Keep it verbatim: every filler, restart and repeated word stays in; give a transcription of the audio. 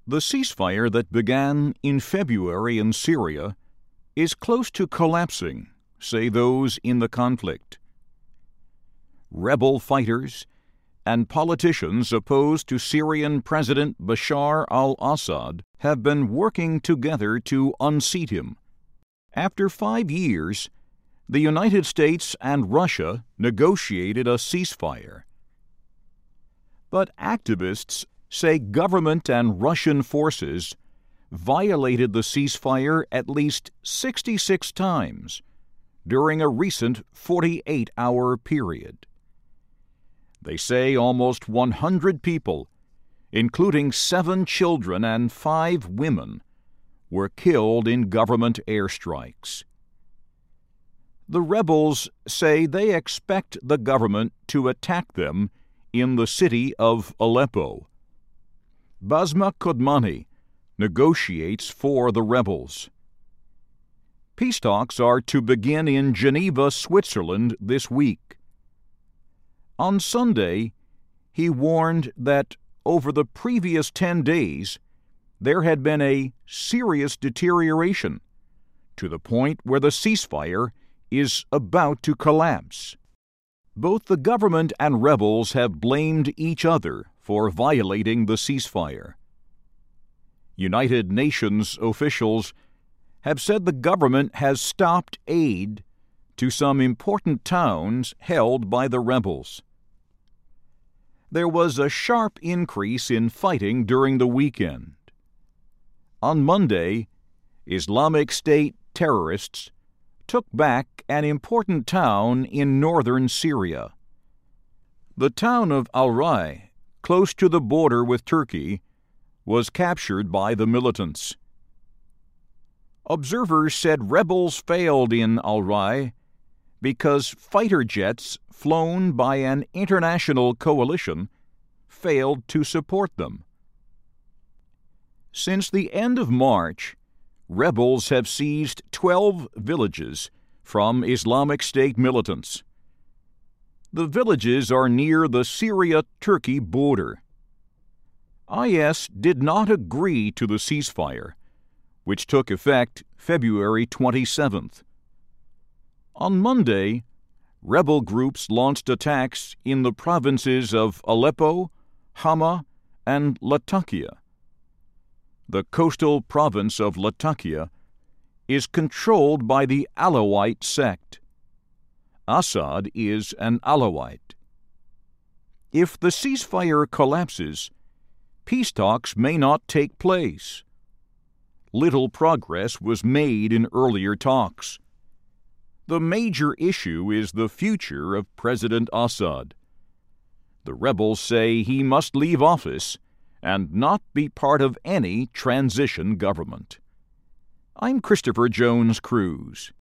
The ceasefire that began in February in Syria is close to collapsing, say those in the conflict. Rebel fighters and politicians opposed to Syrian President Bashar al-Assad have been working together to unseat him. After five years, the United States and Russia negotiated a ceasefire. But activists say government and Russian forces violated the ceasefire at least sixty-six times during a recent forty-eight hour period. They say almost one hundred people, including seven children and five women, were killed in government airstrikes. The rebels say they expect the government to attack them in the city of Aleppo. Basma Kodmani negotiates for the rebels. Peace talks are to begin in Geneva, Switzerland this week. On Sunday, he warned that over the previous ten days, there had been a serious deterioration to the point where the ceasefire is about to collapse. Both the government and rebels have blamed each other for violating the ceasefire. United Nations officials have said the government has stopped aid to some important towns held by the rebels. There was a sharp increase in fighting during the weekend. On Monday, Islamic State terrorists took back an important town in northern Syria. The town of Al-Rai, close to the border with Turkey, was captured by the militants. Observers said rebels failed in Al-Rai because fighter jets flown by an international coalition failed to support them. Since the end of March, rebels have seized twelve villages from Islamic State militants. The villages are near the Syria-Turkey border. I S did not agree to the ceasefire, which took effect February twenty-seventh. On Monday, rebel groups launched attacks in the provinces of Aleppo, Hama, and Latakia. The coastal province of Latakia is controlled by the Alawite sect. Assad is an Alawite. If the ceasefire collapses, peace talks may not take place. Little progress was made in earlier talks. The major issue is the future of President Assad. The rebels say he must leave office and not be part of any transition government. I'm Christopher Jones Cruz.